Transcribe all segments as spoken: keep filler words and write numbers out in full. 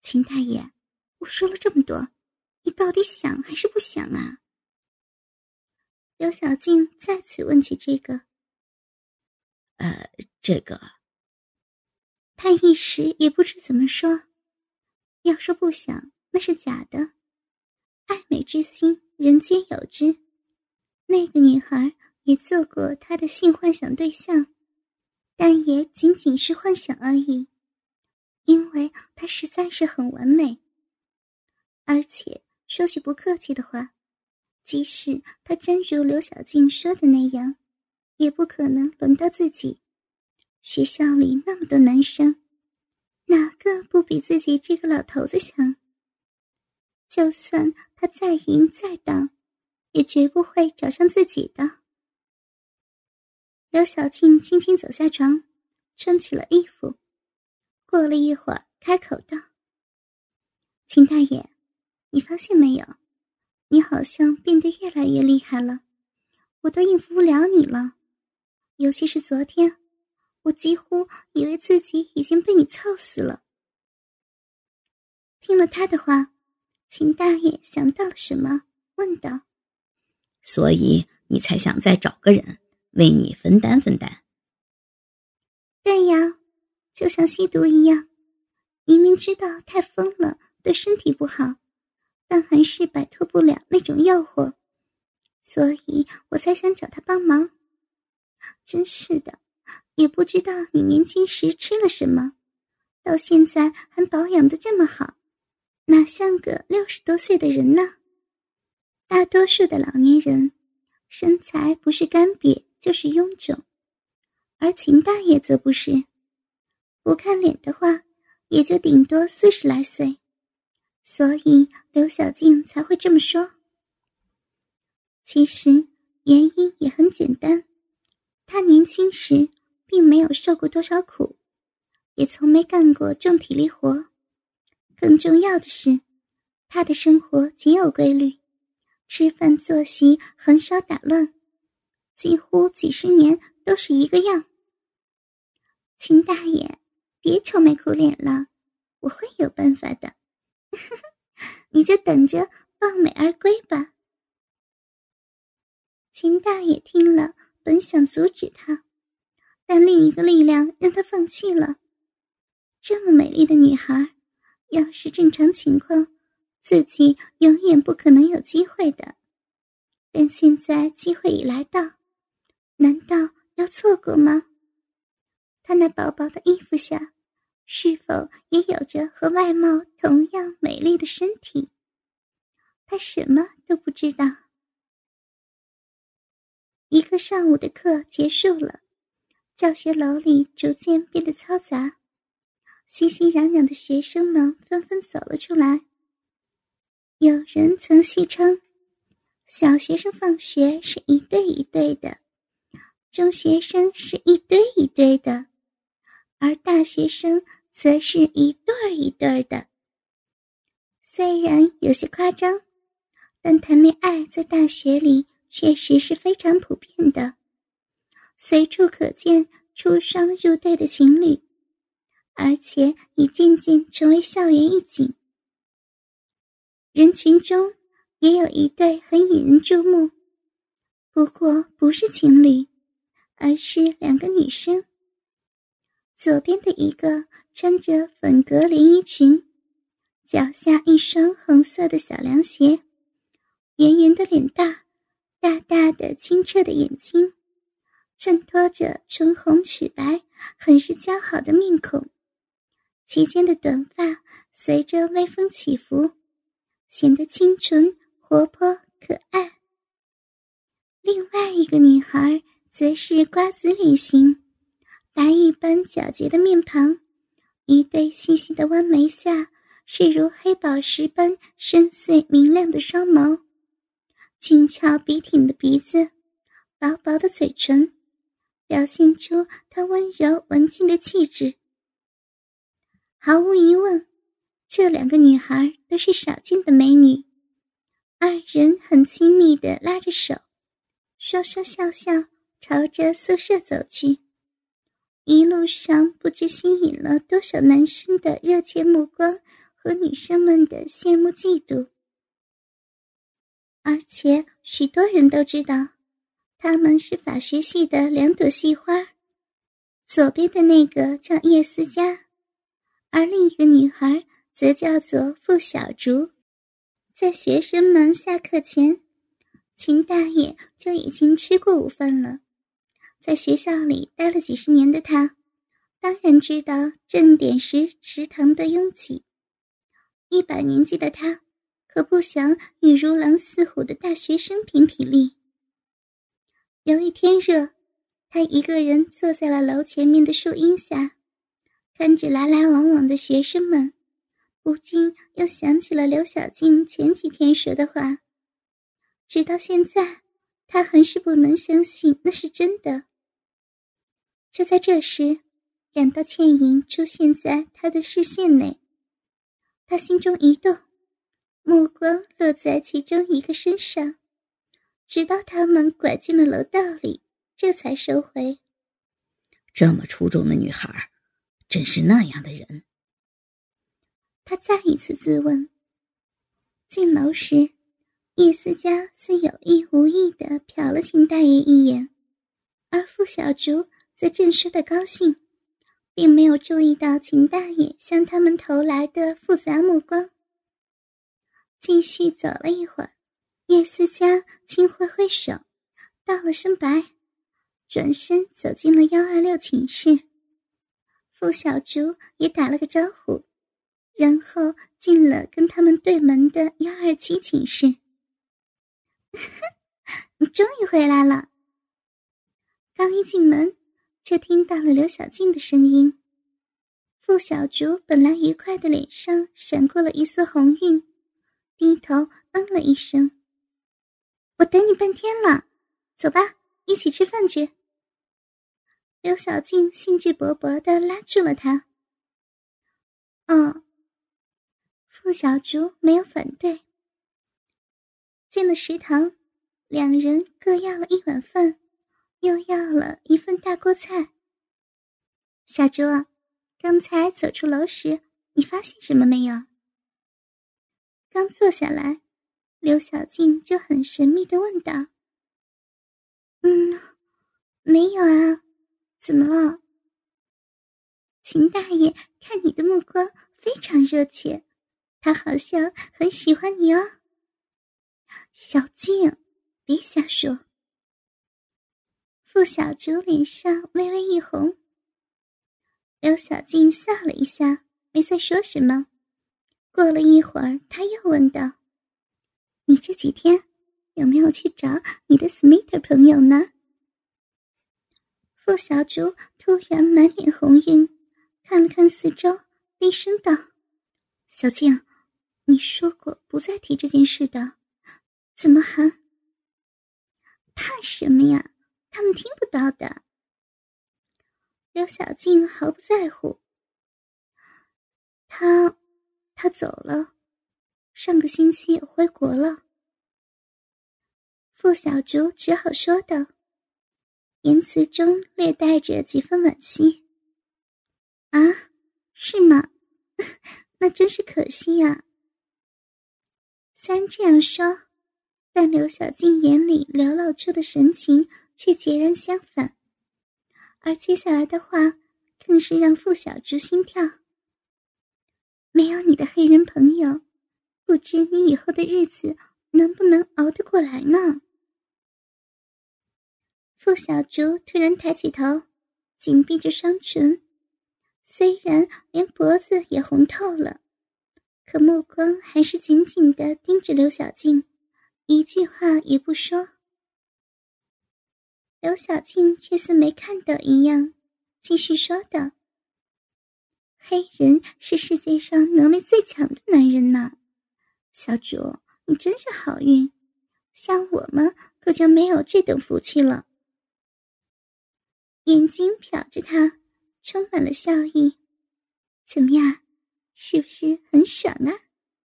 秦大爷，我说了这么多，你到底想还是不想啊？刘晓静再次问起这个。 呃，这个…… 他一时也不知怎么说。要说不想，那是假的。爱美之心，人皆有之。那个女孩也做过他的性幻想对象，但也仅仅是幻想而已，因为她实在是很完美。而且说句不客气的话，即使她真如刘晓静说的那样，也不可能轮到自己。学校里那么多男生，哪个不比自己这个老头子强？就算他再淫再荡，也绝不会找上自己的。刘晓静轻轻走下床，穿起了衣服。过了一会儿，开口道：“秦大爷，你发现没有？你好像变得越来越厉害了，我都应付不了你了。尤其是昨天，我几乎以为自己已经被你操死了。”听了他的话，秦大爷想到了什么，问道：“ 所以你才想再找个人为你分担分担？”“ 对呀，就像吸毒一样，明明知道太疯了对身体不好，但还是摆脱不了那种诱惑，所以我才想找他帮忙。真是的，也不知道你年轻时吃了什么，到现在还保养得这么好，哪像个六十多岁的人呢？大多数的老年人，身材不是干瘪就是臃肿，而秦大爷则不是，不看脸的话，也就顶多四十来岁，所以刘晓静才会这么说。其实原因也很简单，他年轻时并没有受过多少苦，也从没干过重体力活。更重要的是，他的生活极有规律，吃饭作息很少打乱，几乎几十年都是一个样。秦大爷，别愁眉苦脸了，我会有办法的。你就等着抱美而归吧。秦大爷听了，本想阻止他，但另一个力量让他放弃了。这么美丽的女孩，要是正常情况，自己永远不可能有机会的。但现在机会已来到，难道要错过吗？她那薄薄的衣服下，是否也有着和外貌同样美丽的身体？她什么都不知道。一个上午的课结束了，教学楼里逐渐变得嘈杂，熙熙攘攘的学生们纷纷走了出来。有人曾戏称，小学生放学是一对一对的，中学生是一堆一堆的，而大学生则是一对儿一对儿的。虽然有些夸张，但谈恋爱在大学里确实是非常普遍的，随处可见出双入对的情侣，而且已渐渐成为校园一景。人群中也有一对很引人注目，不过不是情侣，而是两个女生。左边的一个穿着粉格连衣裙，脚下一双红色的小凉鞋，圆圆的脸蛋，大大的清澈的眼睛，衬托着唇红齿白很是姣好的面孔，齐肩的短发随着微风起伏，显得清纯活泼可爱。另外一个女孩则是瓜子脸型，白玉般皎洁的面庞，一对细细的弯眉下是如黑宝石般深邃明亮的双眸，俊俏笔挺的鼻子，薄薄的嘴唇，表现出她温柔文静的气质。毫无疑问，这两个女孩都是少见的美女。二人很亲密地拉着手，说说笑笑朝着宿舍走去。一路上不知吸引了多少男生的热切目光和女生们的羡慕嫉妒。而且许多人都知道，她们是法学系的两朵系花，左边的那个叫叶思佳，而另一个女孩则叫做傅小竹。在学生们下课前，秦大爷就已经吃过午饭了。在学校里待了几十年的他，当然知道正点时食堂的拥挤。一把年纪的他，可不想与如狼似虎的大学生拼体力。有一天热，他一个人坐在了楼前面的树荫下，看着来来往往的学生们，不禁又想起了刘晓静前几天说的话。直到现在，他还是不能相信那是真的。就在这时，两道倩影出现在他的视线内，他心中一动，目光落在其中一个身上，直到他们拐进了楼道里，这才收回。 这么出众的女孩，真是那样的人。 他再一次自问。进楼时，叶思佳似有意无意地瞟了秦大爷一眼，而傅小竹则正说得高兴，并没有注意到秦大爷向他们投来的复杂目光。继续走了一会儿，叶思佳轻挥挥手，道了声白，转身走进了一二六寝室。傅小竹也打了个招呼，然后进了跟他们对门的一二七寝室。你终于回来了。刚一进门，就听到了刘晓静的声音。傅小竹本来愉快的脸上闪过了一丝红晕，低头嗯了一声。我等你半天了，走吧，一起吃饭去。刘晓静兴致勃勃地拉住了他。哦。傅小竹没有反对。进了食堂，两人各要了一碗饭，又要了一份大锅菜。小竹，刚才走出楼时，你发现什么没有？刚坐下来，刘晓静就很神秘地问道。嗯，没有啊，怎么了？秦大爷看你的目光非常热切，他好像很喜欢你哦。小静，别瞎说。傅小竹脸上微微一红。刘晓静笑了一下，没再说什么。过了一会儿，他又问道：你这几天有没有去找你的 Smith 朋友呢？傅小竹突然满脸红晕，看了看四周，低声道：小静，你说过不再提这件事的，怎么还……怕什么呀？他们听不到的。刘晓静毫不在乎。他他走了，上个星期回国了。傅小竹只好说道，言辞中略带着几分惋惜。啊，是吗？那真是可惜呀。虽然这样说，但刘晓静眼里流露出的神情却截然相反，而接下来的话更是让傅小竹心跳。没有你的黑人朋友，不知你以后的日子能不能熬得过来呢？傅小竹突然抬起头，紧闭着双唇，虽然连脖子也红透了，可目光还是紧紧地盯着刘晓静，一句话也不说。刘晓静却似没看到一样，继续说道：黑人是世界上能力最强的男人呢，小竹，你真是好运，像我们可就没有这等福气了。眼睛瞟着他，充满了笑意。怎么样，是不是很爽啊？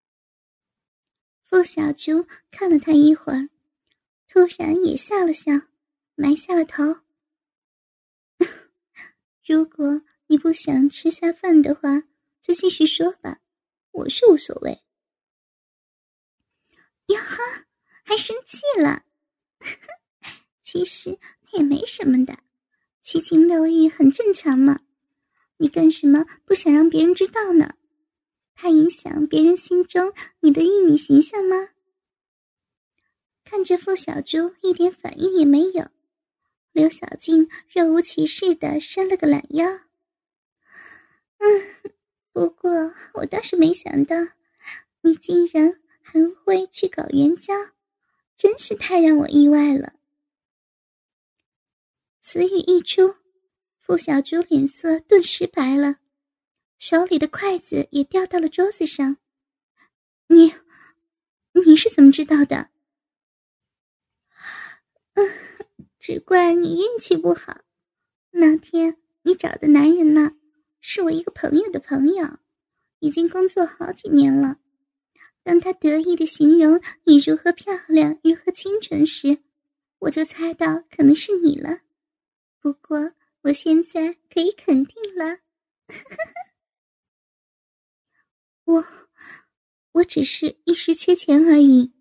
傅小竹看了他一会儿，突然也笑了笑，埋下了头。如果你不想吃下饭的话，就继续说吧， 我是无所谓。呀哈，还生气了？其实那也没什么的，七情六欲很正常嘛。你干什么不想让别人知道呢？怕影响别人心中你的玉女形象吗？看着傅小珠一点反应也没有，刘小静若无其事地伸了个懒腰。嗯，不过我倒是没想到你竟然还会去搞援交，真是太让我意外了。此语一出，傅小珠脸色顿时白了，手里的筷子也掉到了桌子上。你你是怎么知道的？嗯，只怪你运气不好，那天你找的男人呢，是我一个朋友的朋友，已经工作好几年了。当他得意地形容你如何漂亮如何清纯时，我就猜到可能是你了。不过我现在可以肯定了。我我只是一时缺钱而已。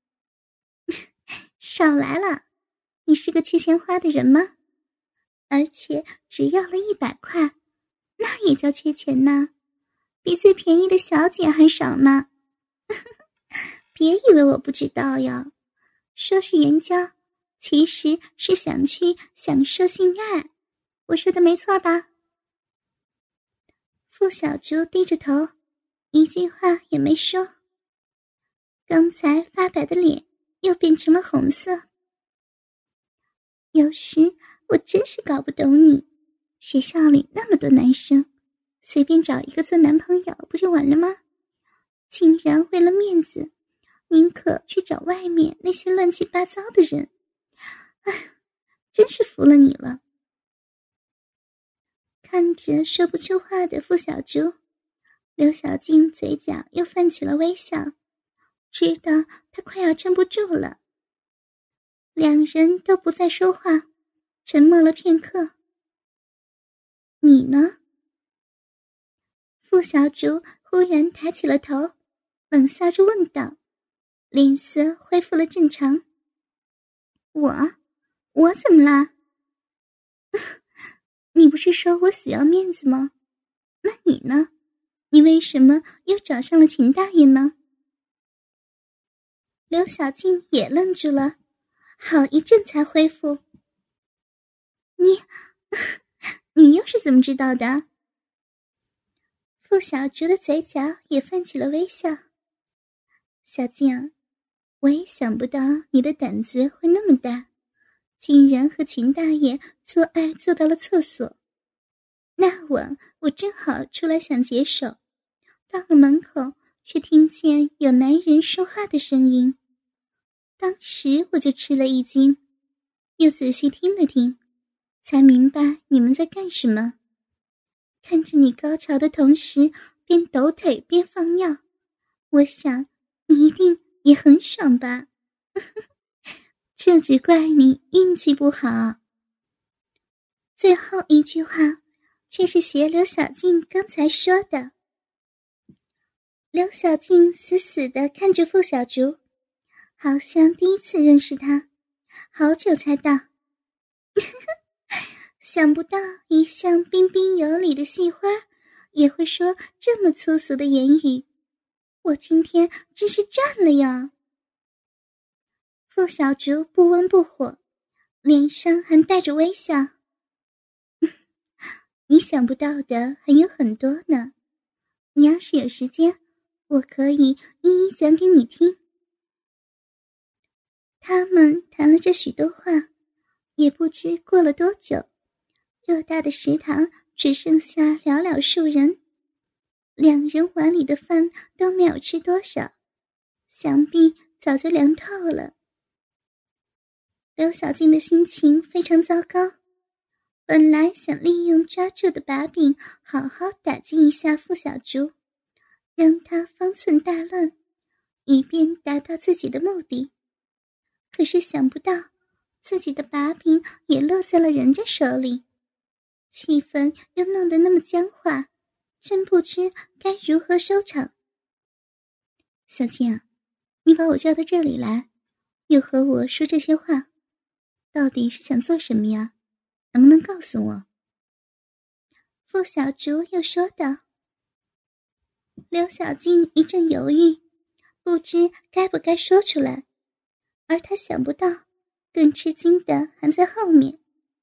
少来了，你是个缺钱花的人吗？而且只要了一百块，那也叫缺钱呢，比最便宜的小姐还少呢。别以为我不知道哟，说是援交，其实是想去享受性爱，我说的没错吧？傅小珠低着头，一句话也没说。刚才发白的脸又变成了红色。有时我真是搞不懂你，学校里那么多男生，随便找一个做男朋友不就完了吗？竟然为了面子，宁可去找外面那些乱七八糟的人。唉，真是服了你了。看着说不出话的傅小珠，刘小静嘴角又泛起了微笑，知道她快要撑不住了。两人都不再说话，沉默了片刻。你呢？傅小竹忽然抬起了头，冷笑着问道，脸色恢复了正常。我？我怎么啦？你不是说我死要面子吗？那你呢？你为什么又找上了秦大爷呢？刘小静也愣住了，好一阵才恢复。你你又是怎么知道的？傅小竹的嘴角也泛起了微笑。小静，我也想不到你的胆子会那么大，竟然和秦大爷做爱做到了厕所。那晚我正好出来想解手，到了门口却听见有男人说话的声音，当时我就吃了一惊，又仔细听了听，才明白你们在干什么。看着你高潮的同时边抖腿边放尿，我想你一定也很爽吧。这只怪你运气不好。最后一句话却是学刘小静刚才说的。刘小静死死地看着傅小竹，好像第一次认识她，好久才道想不到一向彬彬有礼的细花也会说这么粗俗的言语，我今天真是赚了呀。傅小竹不温不火，脸上还带着微笑。你想不到的还有很多呢，你要是有时间，我可以一一讲给你听。他们谈了这许多话，也不知过了多久，偌大的食堂只剩下寥寥数人，两人碗里的饭都没有吃多少，想必早就凉透了。刘小静的心情非常糟糕，本来想利用抓住的把柄好好打击一下傅小竹，让他方寸大乱，以便达到自己的目的。可是想不到自己的把柄也落在了人家手里，气氛又弄得那么僵化，真不知该如何收场。 小静，你把我叫到这里来，又和我说这些话，到底是想做什么呀？能不能告诉我？傅小竹又说道。刘小静一阵犹豫，不知该不该说出来，而她想不到，更吃惊的还在后面。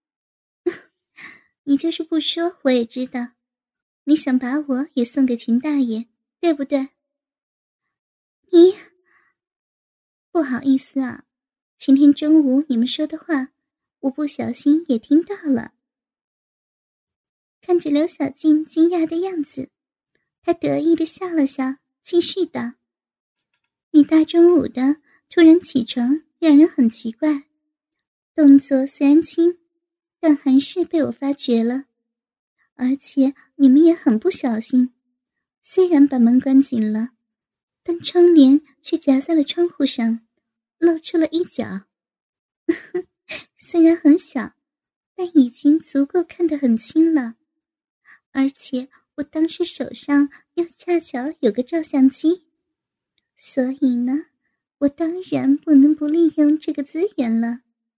你就是不说我也知道，你想把我也送给秦大爷，对不对？你……不好意思啊，今天中午你们说的话，我不小心也听到了。看着刘小静惊讶的样子，他得意地笑了笑，继续道：你大中午的突然起床，让人很奇怪，动作虽然轻，但还是被我发觉了。而且你们也很不小心，虽然把门关紧了，但窗帘却夹在了窗户上，露出了一角。虽然很小，但已经足够看得很清了。而且我当时手上又恰巧有个照相机，所以呢，我当然不能不利用这个资源了。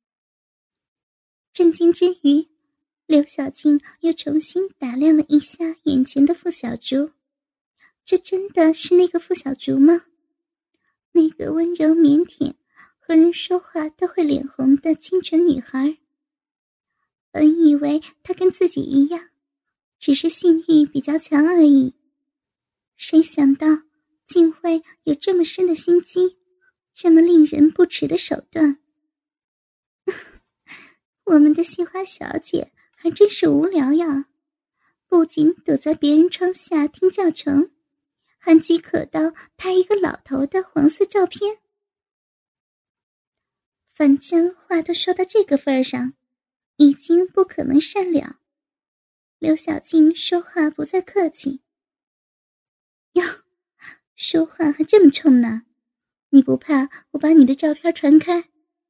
震惊之余，刘小静又重新打量了一下眼前的傅小竹，这真的是那个傅小竹吗？那个温柔腼腆，和人说话都会脸红的清纯女孩。本以为她跟自己一样，只是性欲比较强而已，谁想到竟会有这么深的心机，这么令人不齿的手段。我们的杏花小姐还真是无聊呀，不仅躲在别人窗下听教程，还饥渴到拍一个老头的黄色照片。反正话都说到这个份上，已经不可能善了。刘小静说话不再客气。哟，说话还这么冲呢，你不怕我把你的照片传开？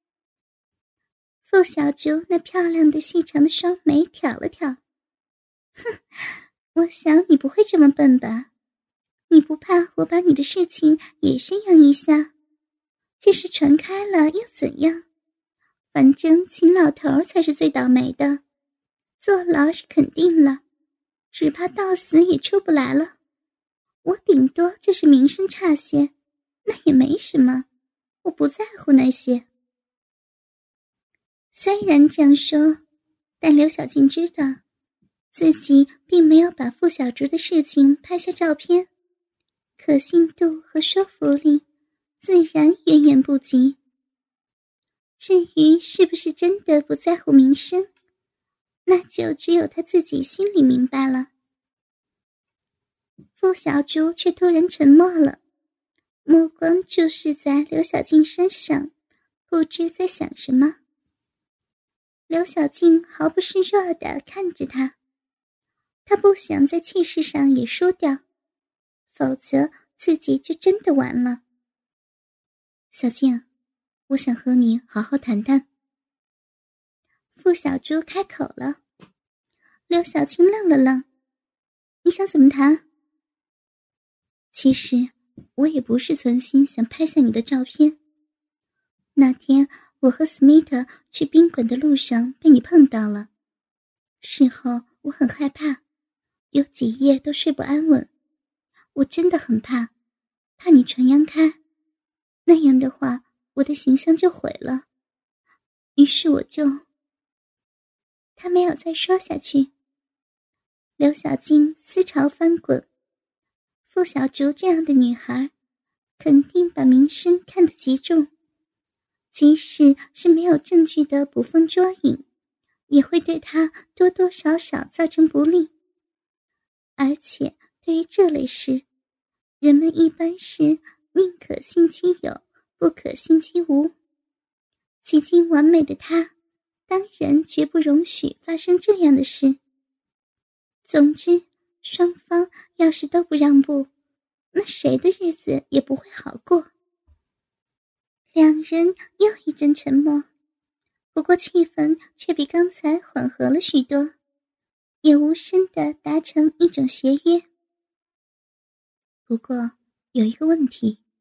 傅小竹那漂亮的细长的双眉挑了挑。哼，我想你不会这么笨吧？你不怕我把你的事情也宣扬一下？即使传开了又怎样？反正秦老头才是最倒霉的，坐牢是肯定了，只怕到死也出不来了。我顶多就是名声差些，那也没什么，我不在乎那些。虽然这样说，但刘小静知道自己并没有把傅小竹的事情拍下照片，可信度和说服力自然远远不及。至于是不是真的不在乎名声，那就只有他自己心里明白了。傅小竹却突然沉默了，目光注视在刘小静身上，不知在想什么。刘小静毫不示弱地看着他，她不想在气势上也输掉，否则自己就真的完了。小静，我想和你好好谈谈。傅小珠开口了。刘小静愣了愣，你想怎么谈？其实我也不是存心想拍下你的照片。那天我和斯密特去宾馆的路上被你碰到了，事后我很害怕，有几夜都睡不安稳。我真的很怕，怕你传扬开，那样的话我的形象就毁了。于是我就……他没有再说下去。刘小静思潮翻滚，傅小竹这样的女孩肯定把名声看得极重，即使是没有证据的捕风捉影，也会对她多多少少造成不利。而且对于这类事，人们一般是宁可信其有，不可信其无。几近完美的她当然绝不容许发生这样的事。总之，双方要是都不让步，那谁的日子也不会好过。两人又一阵沉默，不过气氛却比刚才缓和了许多，也无声地达成一种协约。不过有一个问题，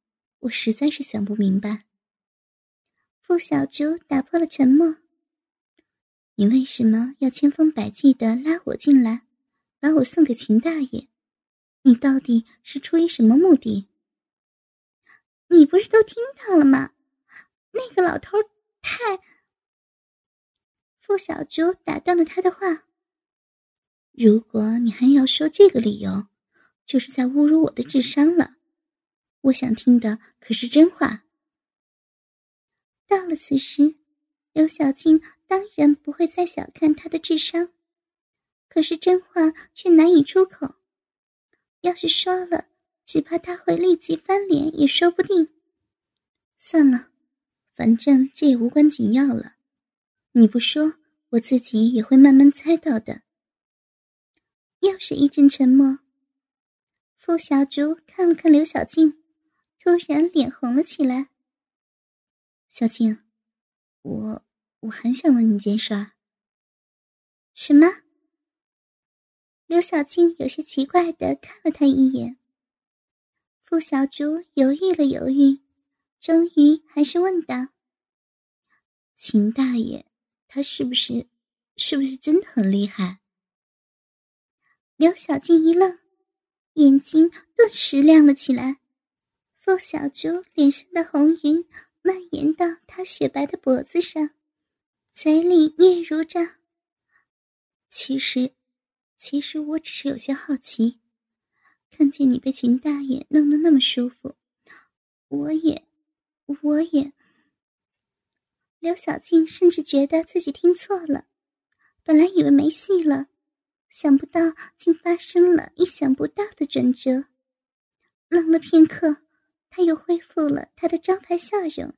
我实在是想不明白。傅小竹打破了沉默。你为什么要千方百计地拉我进来，把我送给秦大爷？你到底是出于什么目的？你不是都听到了吗？那个老头太……傅小竹打断了他的话。如果你还要说这个理由，就是在侮辱我的智商了。我想听的可是真话。到了此时，刘晓静当然不会再小看他的智商，可是真话却难以出口。要是说了，只怕他会立即翻脸也说不定。算了，反正这也无关紧要了。你不说，我自己也会慢慢猜到的。又是一阵沉默。傅小竹看了看刘晓静，突然脸红了起来。小静，我我还想问你件事儿。什么？刘晓静有些奇怪地看了他一眼。傅小竹犹豫了犹豫，终于还是问道：秦大爷他是不是是不是真的很厉害？刘晓静一愣，眼睛顿时亮了起来。傅小竹脸上的红云蔓延到她雪白的脖子上，嘴里嗫嚅着：其实其实我只是有些好奇，看见你被秦大爷弄得那么舒服，我也我也……刘晓静甚至觉得自己听错了，本来以为没戏了，想不到竟发生了意想不到的转折。愣了片刻，他又恢复了他的招牌笑容。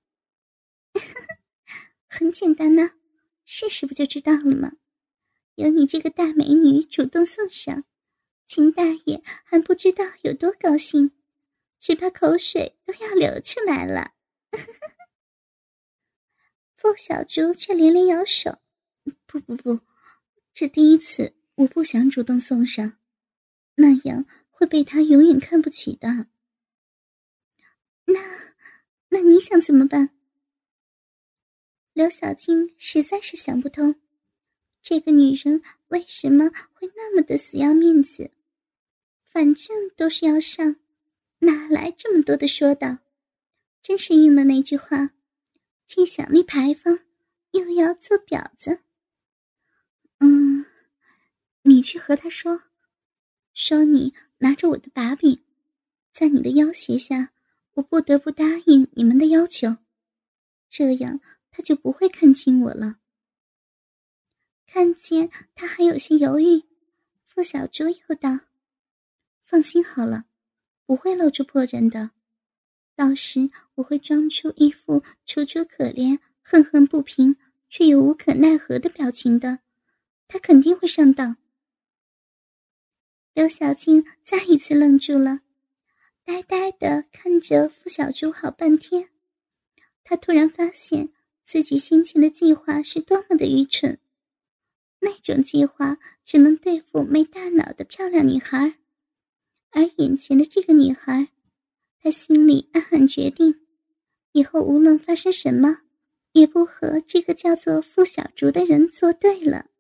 很简单呐，试试不就知道了吗？有你这个大美女主动送上，秦大爷还不知道有多高兴，只怕口水都要流出来了。傅小竹却连连摇手：不不不，这第一次我不想主动送上，那样会被他永远看不起的。那那你想怎么办？刘晓静实在是想不通，这个女人为什么会那么的死要面子？反正都是要上，哪来这么多的说道？真是应了那句话，既想立牌坊，又要做婊子。嗯，你去和他说，说你拿着我的把柄，在你的要挟下，我不得不答应你们的要求，这样他就不会看清我了。看见他还有些犹豫，傅小竹又道：放心好了，不会露出破绽的，到时我会装出一副楚楚可怜、恨恨不平却又无可奈何的表情的，他肯定会上当。刘晓静再一次愣住了，呆呆地看着傅小竹好半天。他突然发现自己先前的计划是多么的愚蠢，那种计划只能对付没大脑的漂亮女孩，而眼前的这个女孩，他心里暗暗决定，以后无论发生什么，也不和这个叫做傅小竹的人作对了。